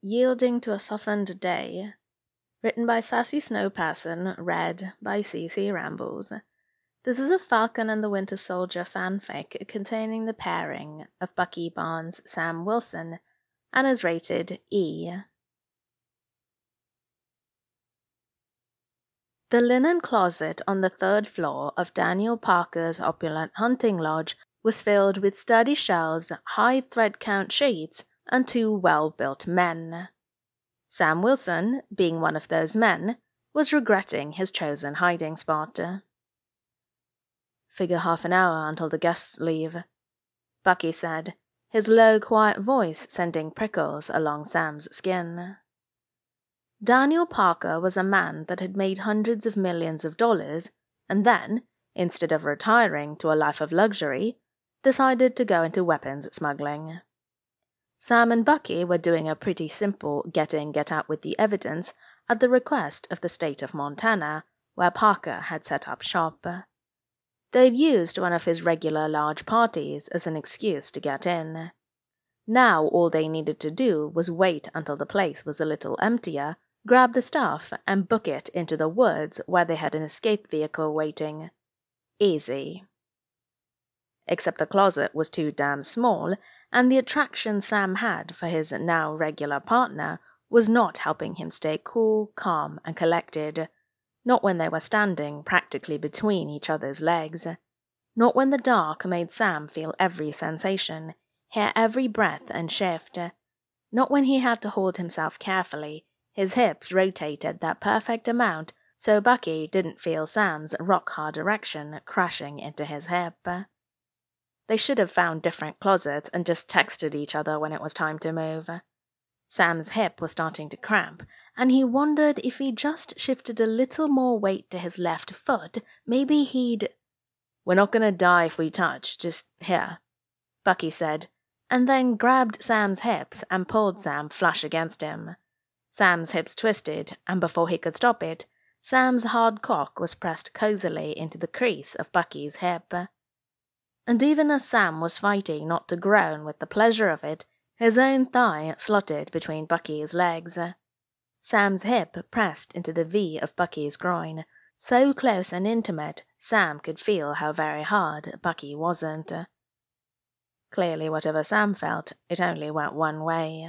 Yielding to a Softened Day, written by Sassy Snowperson, read by CC Rambles. This is a Falcon and the Winter Soldier fanfic containing the pairing of Bucky Barnes, Sam Wilson, and is rated E. The linen closet on the third floor of Daniel Parker's opulent hunting lodge was filled with sturdy shelves, high thread count sheets, and two well-built men. Sam Wilson, being one of those men, was regretting his chosen hiding spot. "Figure half an hour until the guests leave," Bucky said, his low, quiet voice sending prickles along Sam's skin. Daniel Parker was a man that had made hundreds of millions of dollars, and then, instead of retiring to a life of luxury, decided to go into weapons smuggling. Sam and Bucky were doing a pretty simple get-in, get-out with the evidence at the request of the state of Montana, where Parker had set up shop. They'd used one of his regular large parties as an excuse to get in. Now all they needed to do was wait until the place was a little emptier, grab the stuff, and book it into the woods where they had an escape vehicle waiting. Easy. Except the closet was too damn small, and the attraction Sam had for his now regular partner was not helping him stay cool, calm, and collected. Not when they were standing practically between each other's legs. Not when the dark made Sam feel every sensation, hear every breath and shift. Not when he had to hold himself carefully, his hips rotated that perfect amount so Bucky didn't feel Sam's rock-hard erection crashing into his hip. They should have found different closets and just texted each other when it was time to move. Sam's hip was starting to cramp, and he wondered if he just shifted a little more weight to his left foot, maybe he'd... "We're not gonna die if we touch, just here," Bucky said, and then grabbed Sam's hips and pulled Sam flush against him. Sam's hips twisted, and before he could stop it, Sam's hard cock was pressed cozily into the crease of Bucky's hip. And even as Sam was fighting not to groan with the pleasure of it, his own thigh slotted between Bucky's legs. Sam's hip pressed into the V of Bucky's groin, so close and intimate Sam could feel how very hard Bucky wasn't. Clearly, whatever Sam felt, it only went one way.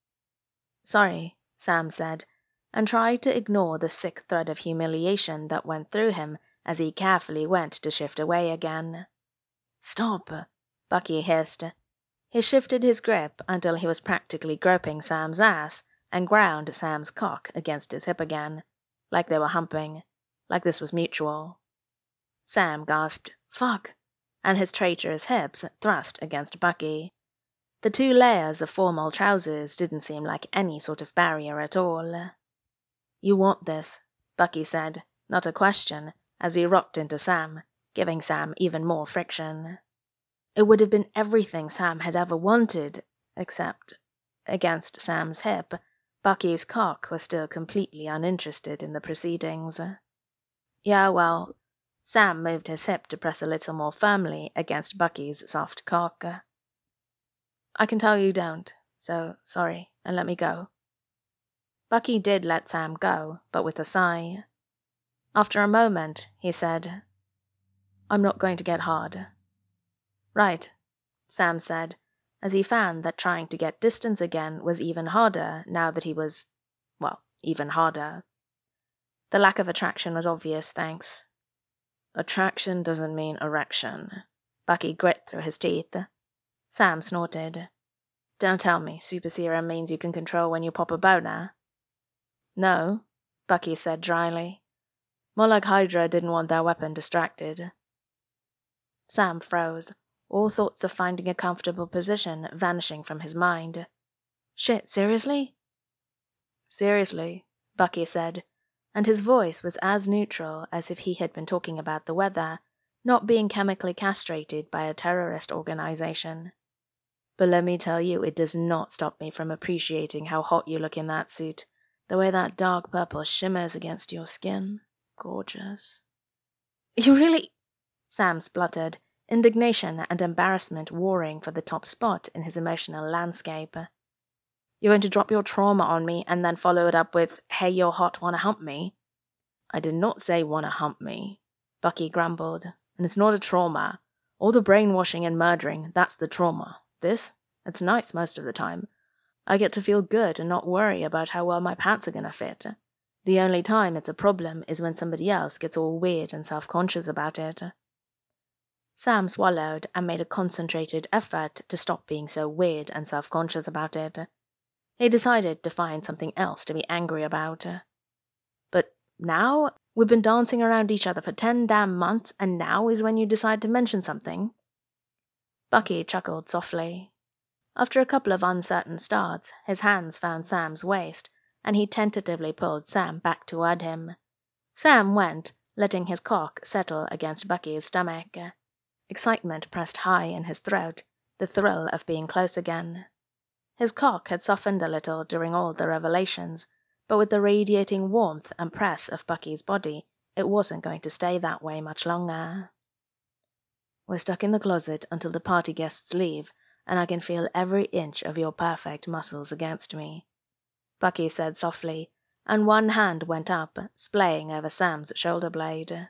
"Sorry," Sam said, and tried to ignore the sick thread of humiliation that went through him as he carefully went to shift away again. "Stop," Bucky hissed. He shifted his grip until he was practically groping Sam's ass and ground Sam's cock against his hip again, like they were humping, like this was mutual. Sam gasped, "Fuck," and his traitorous hips thrust against Bucky. The 2 layers of formal trousers didn't seem like any sort of barrier at all. "You want this," Bucky said, not a question, as he rocked into Sam, giving Sam even more friction. It would have been everything Sam had ever wanted, except, against Sam's hip, Bucky's cock was still completely uninterested in the proceedings. "Yeah, well," Sam moved his hip to press a little more firmly against Bucky's soft cock. "I can tell you don't, so sorry, and let me go." Bucky did let Sam go, but with a sigh. After a moment, he said, "I'm not going to get hard." "Right," Sam said, as he found that trying to get distance again was even harder now that he was, well, even harder. The lack of attraction was obvious, thanks. "Attraction doesn't mean erection," Bucky grit through his teeth. Sam snorted. "Don't tell me super serum means you can control when you pop a boner." "No," Bucky said dryly. "More like Hydra didn't want their weapon distracted." Sam froze, all thoughts of finding a comfortable position vanishing from his mind. "Shit, seriously?" "Seriously," Bucky said, and his voice was as neutral as if he had been talking about the weather, not being chemically castrated by a terrorist organization. "But let me tell you, it does not stop me from appreciating how hot you look in that suit. The way that dark purple shimmers against your skin. Gorgeous." "You really—" Sam spluttered, indignation and embarrassment warring for the top spot in his emotional landscape. You're going to drop your trauma on me and then follow it up with, hey, you're hot, wanna hump me? I did not say wanna hump me, Bucky grumbled. And it's not a trauma. All the brainwashing and murdering, that's the trauma. This? It's nice most of the time. I get to feel good and not worry about how well my pants are gonna fit. The only time it's a problem is when somebody else gets all weird and self-conscious about it. Sam swallowed and made a concentrated effort to stop being so weird and self-conscious about it. He decided to find something else to be angry about. But now? We've been dancing around each other for 10 damn months, and now is when you decide to mention something? Bucky chuckled softly. After a couple of uncertain starts, his hands found Sam's waist, and he tentatively pulled Sam back toward him. Sam went, letting his cock settle against Bucky's stomach. Excitement pressed high in his throat, the thrill of being close again. His cock had softened a little during all the revelations, but with the radiating warmth and press of Bucky's body, it wasn't going to stay that way much longer. We're stuck in the closet until the party guests leave, and I can feel every inch of your perfect muscles against me, Bucky said softly, and one hand went up, splaying over Sam's shoulder blade.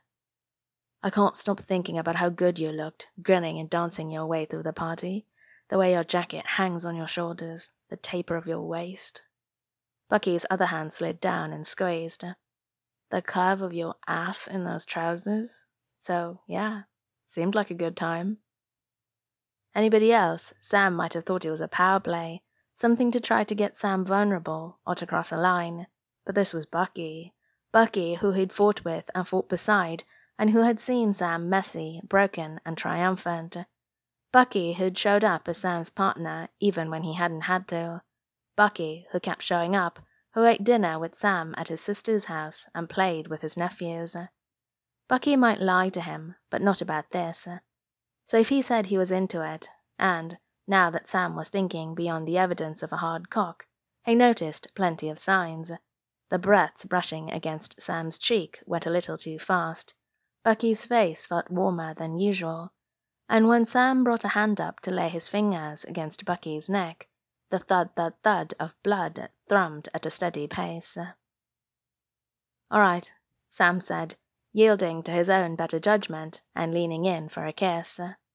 I can't stop thinking about how good you looked, grinning and dancing your way through the party, the way your jacket hangs on your shoulders, the taper of your waist. Bucky's other hand slid down and squeezed. The curve of your ass in those trousers? So, yeah, seemed like a good time. Anybody else, Sam might have thought it was a power play, something to try to get Sam vulnerable or to cross a line. But this was Bucky. Bucky, who he'd fought with and fought beside, and who had seen Sam messy, broken, and triumphant. Bucky, who'd showed up as Sam's partner even when he hadn't had to. Bucky, who kept showing up, who ate dinner with Sam at his sister's house and played with his nephews. Bucky might lie to him, but not about this. So if he said he was into it, and, now that Sam was thinking beyond the evidence of a hard cock, he noticed plenty of signs. The breaths brushing against Sam's cheek went a little too fast. Bucky's face felt warmer than usual, and when Sam brought a hand up to lay his fingers against Bucky's neck, the thud-thud-thud of blood thrummed at a steady pace. All right, Sam said, yielding to his own better judgment and leaning in for a kiss.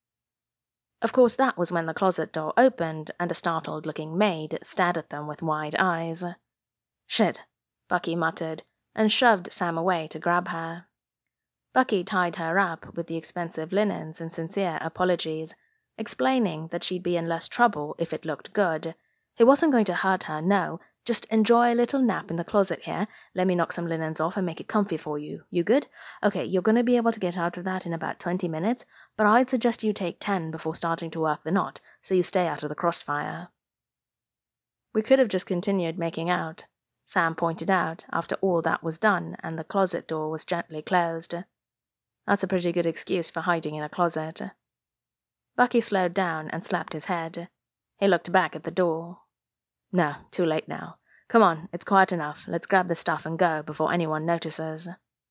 Of course, that was when the closet door opened and a startled-looking maid stared at them with wide eyes. Shit, Bucky muttered, and shoved Sam away to grab her. Bucky tied her up with the expensive linens and sincere apologies, explaining that she'd be in less trouble if it looked good. He wasn't going to hurt her, no. Just enjoy a little nap in the closet here. Let me knock some linens off and make it comfy for you. You good? Okay, you're going to be able to get out of that in about 20 minutes, but I'd suggest you take 10 before starting to work the knot, so you stay out of the crossfire. We could have just continued making out, Sam pointed out, after all that was done and the closet door was gently closed. That's a pretty good excuse for hiding in a closet. Bucky slowed down and slapped his head. He looked back at the door. No, too late now. Come on, it's quiet enough. Let's grab the stuff and go before anyone notices.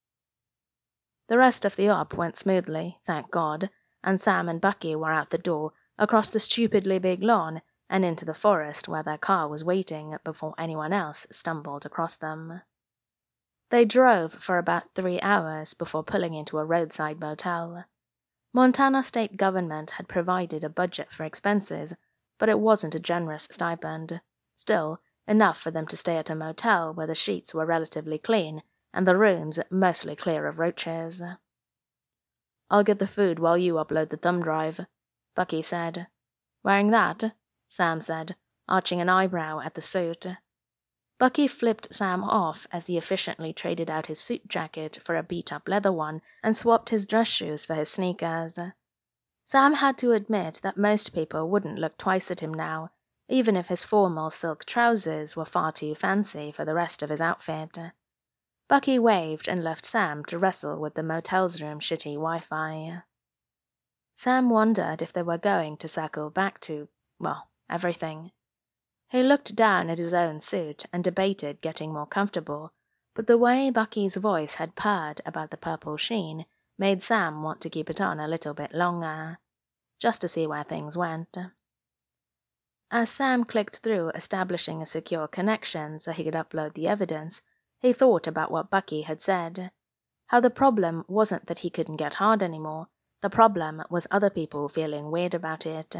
The rest of the op went smoothly, thank God, and Sam and Bucky were out the door, across the stupidly big lawn, and into the forest where their car was waiting before anyone else stumbled across them. They drove for about 3 hours before pulling into a roadside motel. Montana state government had provided a budget for expenses, but it wasn't a generous stipend. Still, enough for them to stay at a motel where the sheets were relatively clean and the rooms mostly clear of roaches. I'll get the food while you upload the thumb drive, Bucky said. Wearing that? Sam said, arching an eyebrow at the suit. Bucky flipped Sam off as he efficiently traded out his suit jacket for a beat-up leather one and swapped his dress shoes for his sneakers. Sam had to admit that most people wouldn't look twice at him now, even if his formal silk trousers were far too fancy for the rest of his outfit. Bucky waved and left Sam to wrestle with the motel's room shitty Wi-Fi. Sam wondered if they were going to circle back to, well, everything. He looked down at his own suit and debated getting more comfortable, but the way Bucky's voice had purred about the purple sheen made Sam want to keep it on a little bit longer, just to see where things went. As Sam clicked through establishing a secure connection so he could upload the evidence, he thought about what Bucky had said. How the problem wasn't that he couldn't get hard anymore, the problem was other people feeling weird about it.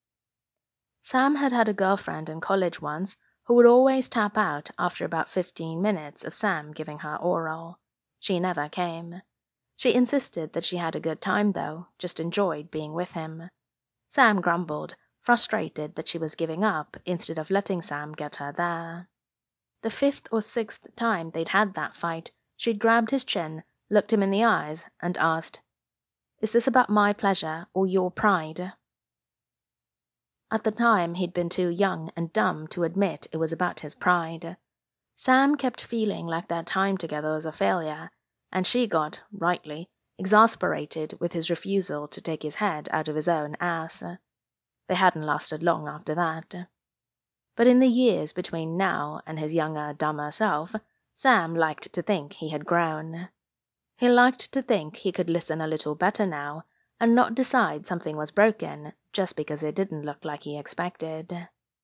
Sam had had a girlfriend in college once who would always tap out after about 15 minutes of Sam giving her oral. She never came. She insisted that she had a good time though, just enjoyed being with him. Sam grumbled, frustrated that she was giving up instead of letting Sam get her there. The 5th or 6th time they'd had that fight, she'd grabbed his chin, looked him in the eyes, and asked, "Is this about my pleasure or your pride?" At the time, he'd been too young and dumb to admit it was about his pride. Sam kept feeling like their time together was a failure, and she got, rightly, exasperated with his refusal to take his head out of his own ass. They hadn't lasted long after that. But in the years between now and his younger, dumber self, Sam liked to think he had grown. He liked to think he could listen a little better now, and not decide something was broken just because it didn't look like he expected.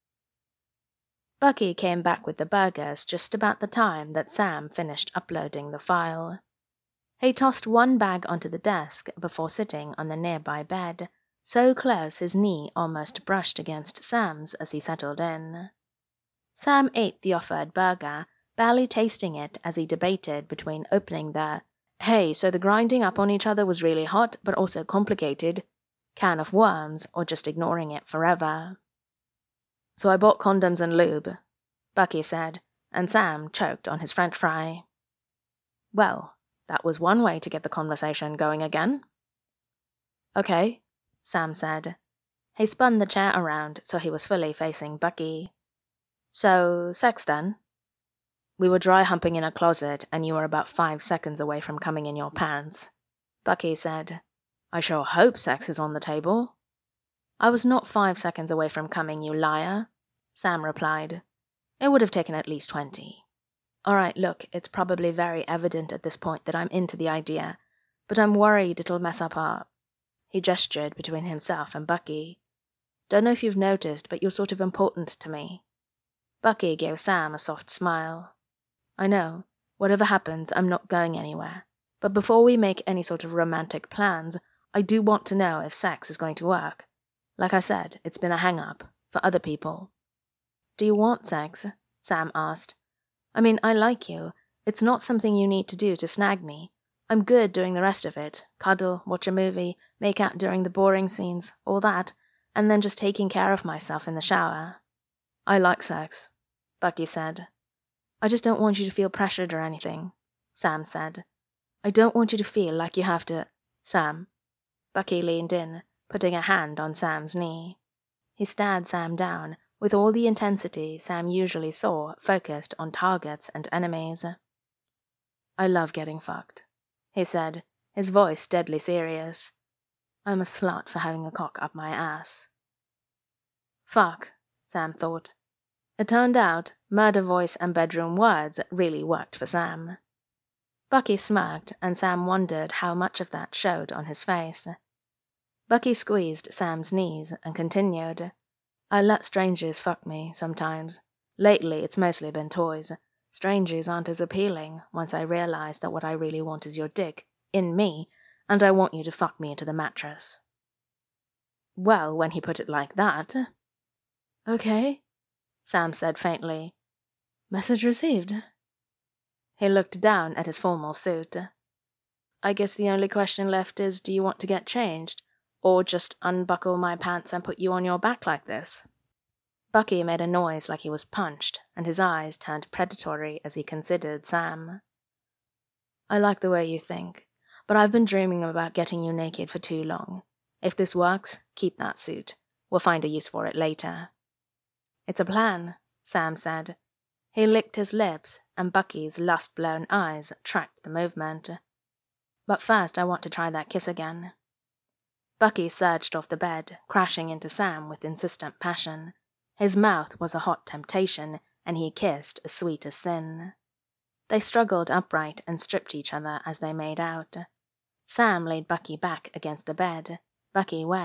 Bucky came back with the burgers just about the time that Sam finished uploading the file. He tossed one bag onto the desk before sitting on the nearby bed, so close his knee almost brushed against Sam's as he settled in. Sam ate the offered burger, barely tasting it as he debated between opening the "Hey, so the grinding up on each other was really hot but also complicated" can of worms or just ignoring it forever. "So I bought condoms and lube," Bucky said, and Sam choked on his french fry. Well, that was one way to get the conversation going again. "Okay," Sam said. He spun the chair around so he was fully facing Bucky. "So, sex then?" "We were dry humping in a closet and you were about 5 seconds away from coming in your pants," Bucky said. "I sure hope sex is on the table." "I was not 5 seconds away from coming, you liar," Sam replied. "It would have taken at least 20. Alright, look, it's probably very evident at this point that I'm into the idea, but I'm worried it'll mess up our—" He gestured between himself and Bucky. "Don't know if you've noticed, but you're sort of important to me." Bucky gave Sam a soft smile. "I know. Whatever happens, I'm not going anywhere. But before we make any sort of romantic plans, I do want to know if sex is going to work. Like I said, it's been a hang-up, for other people." "Do you want sex?" Sam asked. "I mean, I like you. It's not something you need to do to snag me. I'm good doing the rest of it. Cuddle, watch a movie, make out during the boring scenes, all that, and then just taking care of myself in the shower." "I like sex," Bucky said. "I just don't want you to feel pressured or anything," Sam said. "I don't want you to feel like you have to—" "Sam." Bucky leaned in, putting a hand on Sam's knee. He stared Sam down, with all the intensity Sam usually saw focused on targets and enemies. "I love getting fucked," he said, his voice deadly serious. "I'm a slut for having a cock up my ass." Fuck, Sam thought. It turned out murder voice and bedroom words really worked for Sam. Bucky smirked, and Sam wondered how much of that showed on his face. Bucky squeezed Sam's knees and continued. "I let strangers fuck me, sometimes. Lately, it's mostly been toys. Strangers aren't as appealing once I realize that what I really want is your dick, in me, and I want you to fuck me into the mattress." Well, when he put it like that... "Okay," Sam said faintly. "Message received." He looked down at his formal suit. "I guess the only question left is, do you want to get changed? Or just unbuckle my pants and put you on your back like this?" Bucky made a noise like he was punched, and his eyes turned predatory as he considered Sam. "I like the way you think, but I've been dreaming about getting you naked for too long. If this works, keep that suit. We'll find a use for it later." "It's a plan," Sam said. He licked his lips, and Bucky's lust-blown eyes tracked the movement. "But first I want to try that kiss again." Bucky surged off the bed, crashing into Sam with insistent passion. His mouth was a hot temptation, and he kissed as sweet as sin. They struggled upright and stripped each other as they made out. Sam laid Bucky back against the bed. Bucky went,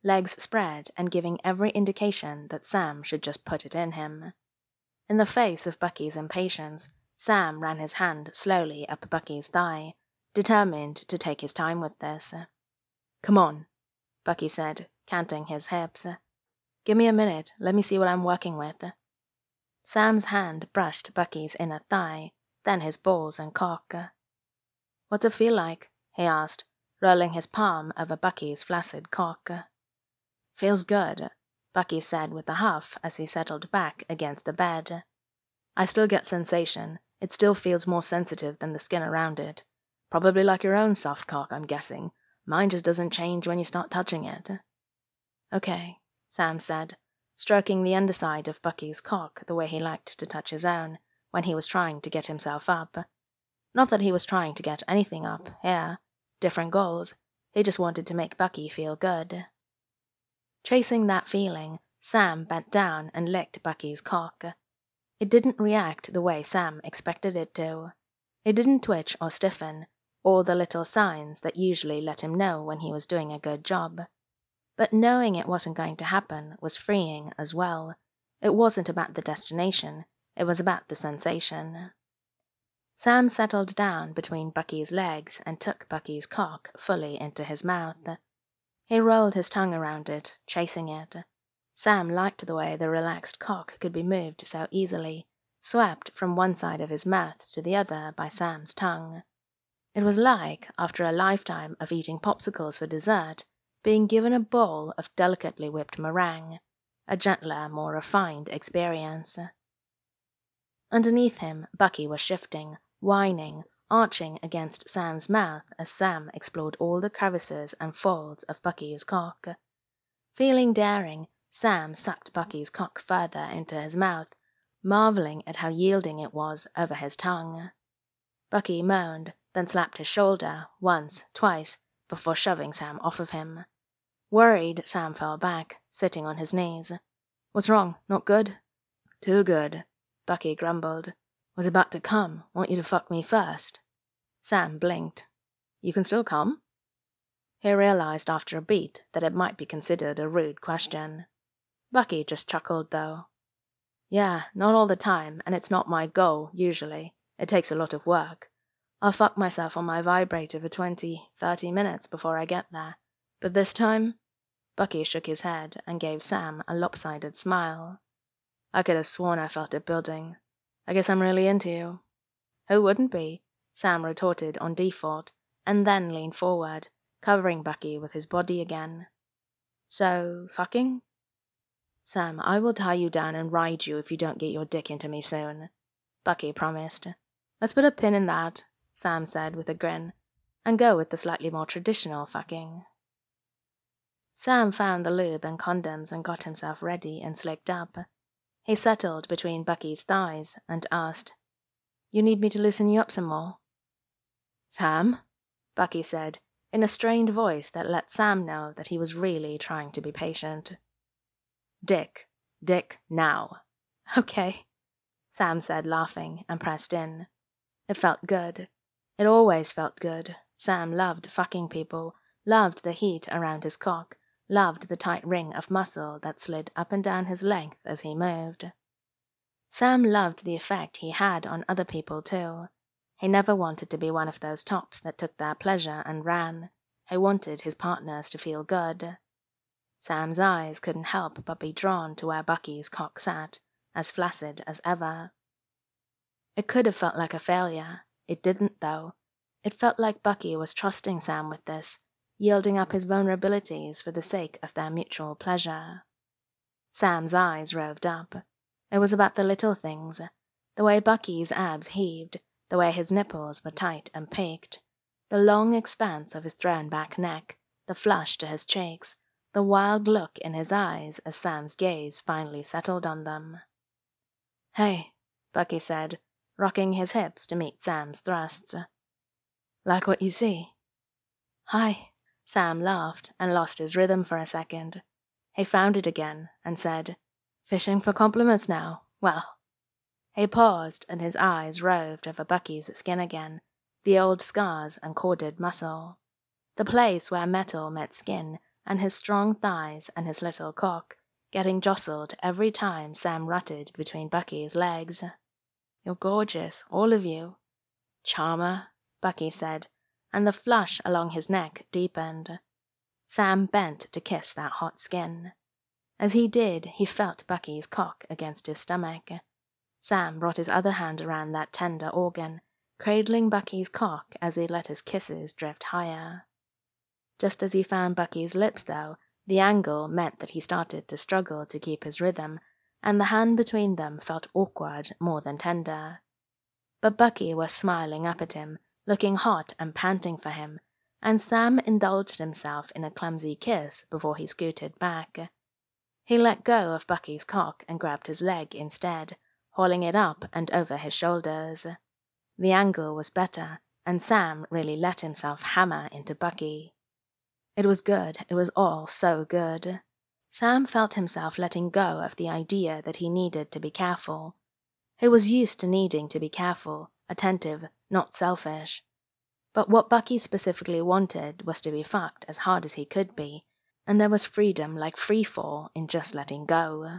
legs spread and giving every indication that Sam should just put it in him. In the face of Bucky's impatience, Sam ran his hand slowly up Bucky's thigh, determined to take his time with this. "Come on," Bucky said, canting his hips. "Give me a minute, let me see what I'm working with." Sam's hand brushed Bucky's inner thigh, then his balls and cock. "What's it feel like?" he asked, rolling his palm over Bucky's flaccid cock. "Feels good," Bucky said with a huff as he settled back against the bed. "I still get sensation. It still feels more sensitive than the skin around it. Probably like your own soft cock, I'm guessing. Mine just doesn't change when you start touching it." "Okay," Sam said, stroking the underside of Bucky's cock the way he liked to touch his own when he was trying to get himself up. Not that he was trying to get anything up here. Different goals. He just wanted to make Bucky feel good. Chasing that feeling, Sam bent down and licked Bucky's cock. It didn't react the way Sam expected it to. It didn't twitch or stiffen, all the little signs that usually let him know when he was doing a good job. But knowing it wasn't going to happen was freeing as well. It wasn't about the destination, it was about the sensation. Sam settled down between Bucky's legs and took Bucky's cock fully into his mouth. He rolled his tongue around it, chasing it. Sam liked the way the relaxed cock could be moved so easily, swept from one side of his mouth to the other by Sam's tongue. It was like, after a lifetime of eating popsicles for dessert, being given a bowl of delicately whipped meringue, a gentler, more refined experience. Underneath him, Bucky was shifting, whining, arching against Sam's mouth as Sam explored all the crevices and folds of Bucky's cock. Feeling daring, Sam sucked Bucky's cock further into his mouth, marveling at how yielding it was over his tongue. Bucky moaned, then slapped his shoulder, once, twice, before shoving Sam off of him. Worried, Sam fell back, sitting on his knees. "What's wrong? Not good?" "Too good," Bucky grumbled. "Was about to come. Want you to fuck me first." Sam blinked. "You can still come?" He realized after a beat that it might be considered a rude question. Bucky just chuckled, though. "Yeah, not all the time, and it's not my goal, usually. It takes a lot of work. I'll fuck myself on my vibrator for 20, 30 minutes before I get there. But this time?" Bucky shook his head and gave Sam a lopsided smile. "I could have sworn I felt it building. I guess I'm really into you." "Who wouldn't be?" Sam retorted on default, and then leaned forward, covering Bucky with his body again. "So, fucking?" "Sam, I will tie you down and ride you if you don't get your dick into me soon," Bucky promised. "Let's put a pin in that," Sam said with a grin, "and go with the slightly more traditional fucking." Sam found the lube and condoms and got himself ready and slicked up. He settled between Bucky's thighs and asked, "You need me to loosen you up some more?" "Sam?" Bucky said, in a strained voice that let Sam know that he was really trying to be patient. "Dick. Dick now." "Okay," Sam said, laughing, and pressed in. It felt good. It always felt good. Sam loved fucking people, loved the heat around his cock, loved the tight ring of muscle that slid up and down his length as he moved. Sam loved the effect he had on other people, too. He never wanted to be one of those tops that took their pleasure and ran. He wanted his partners to feel good. Sam's eyes couldn't help but be drawn to where Bucky's cock sat, as flaccid as ever. It could have felt like a failure. It didn't, though. It felt like Bucky was trusting Sam with this, yielding up his vulnerabilities for the sake of their mutual pleasure. Sam's eyes roved up. It was about the little things, the way Bucky's abs heaved, the way his nipples were tight and peaked, the long expanse of his thrown-back neck, the flush to his cheeks, the wild look in his eyes as Sam's gaze finally settled on them. "Hey," Bucky said, rocking his hips to meet Sam's thrusts. "Like what you see?" "Hi." Sam laughed and lost his rhythm for a second. He found it again and said, "Fishing for compliments now? Well." He paused and his eyes roved over Bucky's skin again, the old scars and corded muscle. The place where metal met skin, and his strong thighs and his little cock, getting jostled every time Sam rutted between Bucky's legs. "You're gorgeous, all of you." "Charmer," Bucky said, and the flush along his neck deepened. Sam bent to kiss that hot skin. As he did, he felt Bucky's cock against his stomach. Sam brought his other hand around that tender organ, cradling Bucky's cock as he let his kisses drift higher. Just as he found Bucky's lips, though, the angle meant that he started to struggle to keep his rhythm, and the hand between them felt awkward more than tender. But Bucky was smiling up at him, looking hot and panting for him, and Sam indulged himself in a clumsy kiss before he scooted back. He let go of Bucky's cock and grabbed his leg instead, hauling it up and over his shoulders. The angle was better, and Sam really let himself hammer into Bucky. It was good, it was all so good. Sam felt himself letting go of the idea that he needed to be careful. He was used to needing to be careful, attentive, not selfish. But what Bucky specifically wanted was to be fucked as hard as he could be, and there was freedom like freefall in just letting go.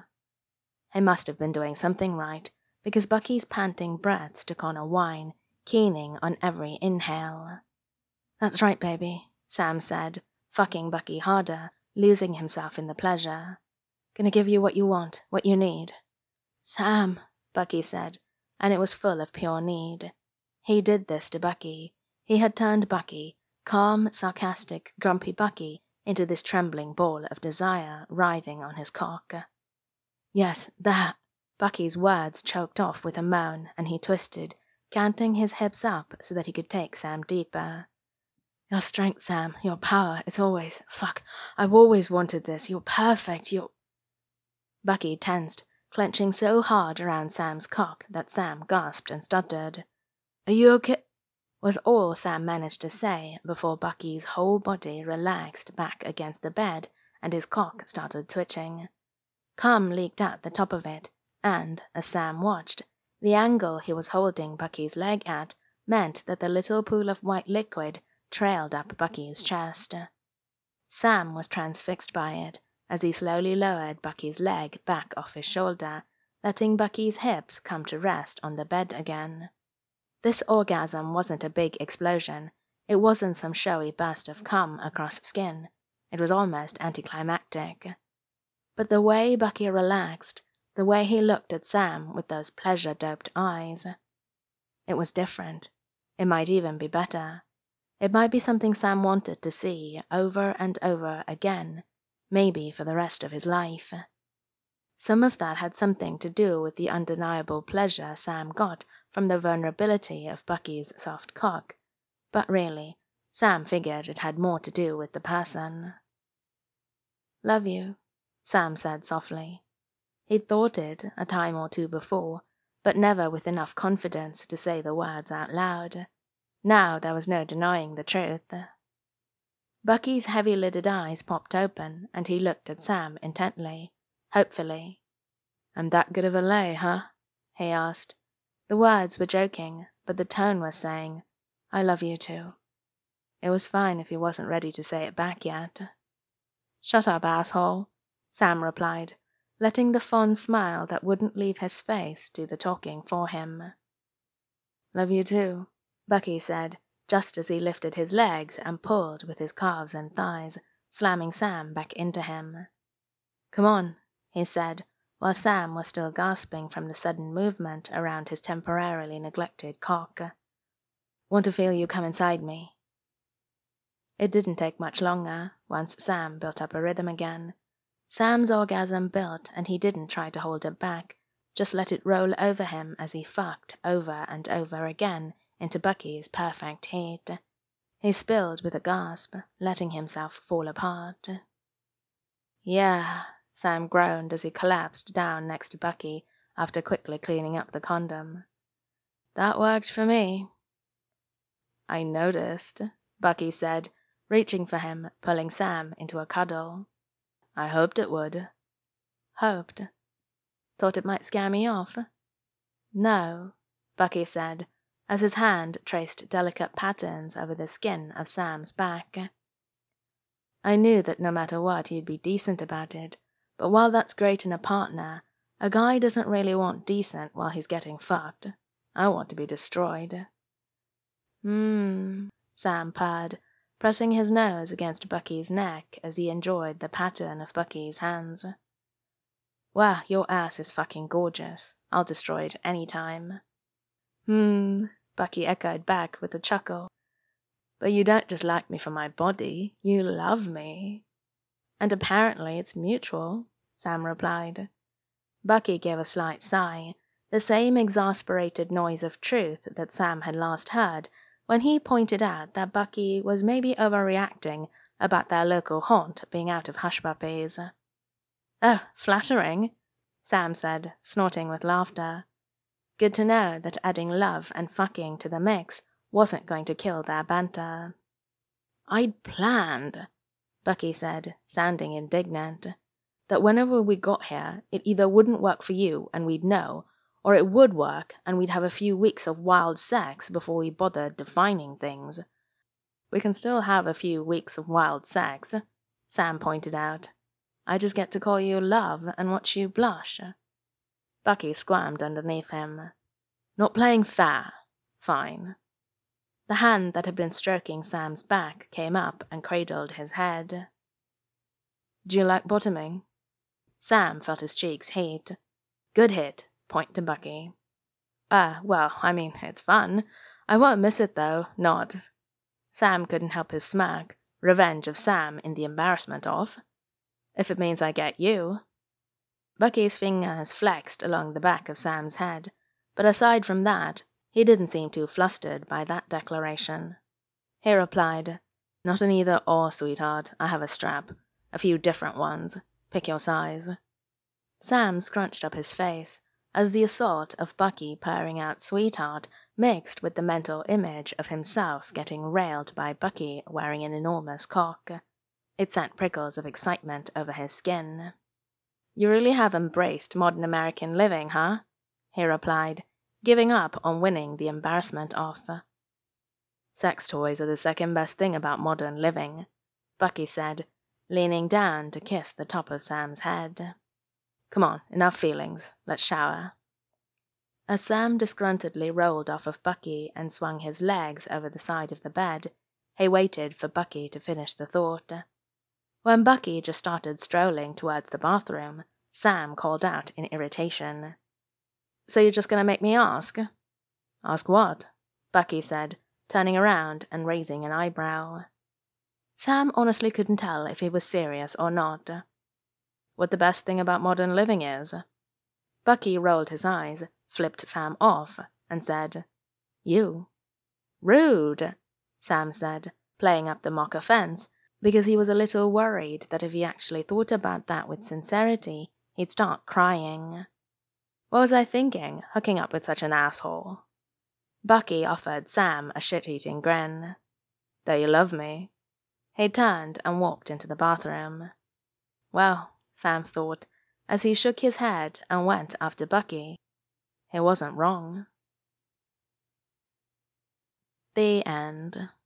He must have been doing something right, because Bucky's panting breaths took on a whine, keening on every inhale. "That's right, baby," Sam said, fucking Bucky harder, losing himself in the pleasure. "Gonna give you what you want, what you need." "Sam," Bucky said, and it was full of pure need. He did this to Bucky. He had turned Bucky, calm, sarcastic, grumpy Bucky, into this trembling ball of desire writhing on his cock. "Yes, that." Bucky's words choked off with a moan, and he twisted, canting his hips up so that he could take Sam deeper. "Your strength, Sam, your power, it's always... Fuck, I've always wanted this, you're perfect, you're..." Bucky tensed, clenching so hard around Sam's cock that Sam gasped and stuttered. "Are you okay?" was all Sam managed to say before Bucky's whole body relaxed back against the bed and his cock started twitching. Cum leaked out the top of it, and, as Sam watched, the angle he was holding Bucky's leg at meant that the little pool of white liquid trailed up Bucky's chest. Sam was transfixed by it as he slowly lowered Bucky's leg back off his shoulder, letting Bucky's hips come to rest on the bed again. This orgasm wasn't a big explosion. It wasn't some showy burst of cum across skin. It was almost anticlimactic. But the way Bucky relaxed, the way he looked at Sam with those pleasure-doped eyes, it was different. It might even be better. It might be something Sam wanted to see over and over again, maybe for the rest of his life. Some of that had something to do with the undeniable pleasure Sam got from the vulnerability of Bucky's soft cock, but really, Sam figured it had more to do with the person. "Love you," Sam said softly. He'd thought it a time or two before, but never with enough confidence to say the words out loud. Now there was no denying the truth. Bucky's heavy-lidded eyes popped open, and he looked at Sam intently, hopefully. "I'm that good of a lay, huh?" he asked. The words were joking, but the tone was saying, "I love you too." It was fine if he wasn't ready to say it back yet. "Shut up, asshole," Sam replied, letting the fond smile that wouldn't leave his face do the talking for him. "Love you too," Bucky said, just as he lifted his legs and pulled with his calves and thighs, slamming Sam back into him. "Come on," he said, while Sam was still gasping from the sudden movement around his temporarily neglected cock. "Want to feel you come inside me." It didn't take much longer, once Sam built up a rhythm again. Sam's orgasm built, and he didn't try to hold it back, just let it roll over him as he fucked over and over again into Bucky's perfect heat. He spilled with a gasp, letting himself fall apart. "Yeah," Sam groaned as he collapsed down next to Bucky after quickly cleaning up the condom. "That worked for me." "I noticed," Bucky said, reaching for him, pulling Sam into a cuddle. "I hoped it would." "Hoped? Thought it might scare me off?" "No," Bucky said, as his hand traced delicate patterns over the skin of Sam's back. I knew that no matter what he'd be decent about it, but while that's great in a partner, a guy doesn't really want decent while he's getting fucked. I want to be destroyed. Sam purred, pressing his nose against Bucky's neck as he enjoyed the pattern of Bucky's hands. Wow, your ass is fucking gorgeous. I'll destroy it any time. Bucky echoed back with a chuckle. But you don't just like me for my body, you love me. And apparently it's mutual, Sam replied. Bucky gave a slight sigh, the same exasperated noise of truth that Sam had last heard when he pointed out that Bucky was maybe overreacting about their local haunt being out of hush puppies. Oh, flattering, Sam said, snorting with laughter. Good to know that adding love and fucking to the mix wasn't going to kill their banter. I'd planned, Bucky said, sounding indignant, that whenever we got here, it either wouldn't work for you and we'd know, or it would work and we'd have a few weeks of wild sex before we bothered defining things. We can still have a few weeks of wild sex, Sam pointed out. I just get to call you love and watch you blush. Bucky squirmed underneath him. Not playing fair. Fine. The hand that had been stroking Sam's back came up and cradled his head. Do you like bottoming? Sam felt his cheeks heat. Good hit. Point to Bucky. Well, I mean, it's fun. I won't miss it, though, not. Sam couldn't help his smirk, revenge of Sam in the embarrassment of. If it means I get you. Bucky's fingers flexed along the back of Sam's head, but aside from that, he didn't seem too flustered by that declaration. He replied, Not an either or, sweetheart. I have a strap. A few different ones. Pick your size. Sam scrunched up his face, as the assault of Bucky purring out sweetheart mixed with the mental image of himself getting railed by Bucky wearing an enormous cock. It sent prickles of excitement over his skin. You really have embraced modern American living, huh? He replied, giving up on winning the embarrassment off. Sex toys are the second best thing about modern living, Bucky said, leaning down to kiss the top of Sam's head. Come on, enough feelings. Let's shower. As Sam disgruntledly rolled off of Bucky and swung his legs over the side of the bed, he waited for Bucky to finish the thought. When Bucky just started strolling towards the bathroom, Sam called out in irritation. So you're just going to make me ask? Ask what? Bucky said, turning around and raising an eyebrow. Sam honestly couldn't tell if he was serious or not. What the best thing about modern living is? Bucky rolled his eyes, flipped Sam off, and said, You. Rude, Sam said, playing up the mock offense, because he was a little worried that if he actually thought about that with sincerity, he'd start crying. What was I thinking, hooking up with such an asshole? Bucky offered Sam a shit-eating grin. Though you love me. He turned and walked into the bathroom. Well, Sam thought, as he shook his head and went after Bucky. He wasn't wrong. The end.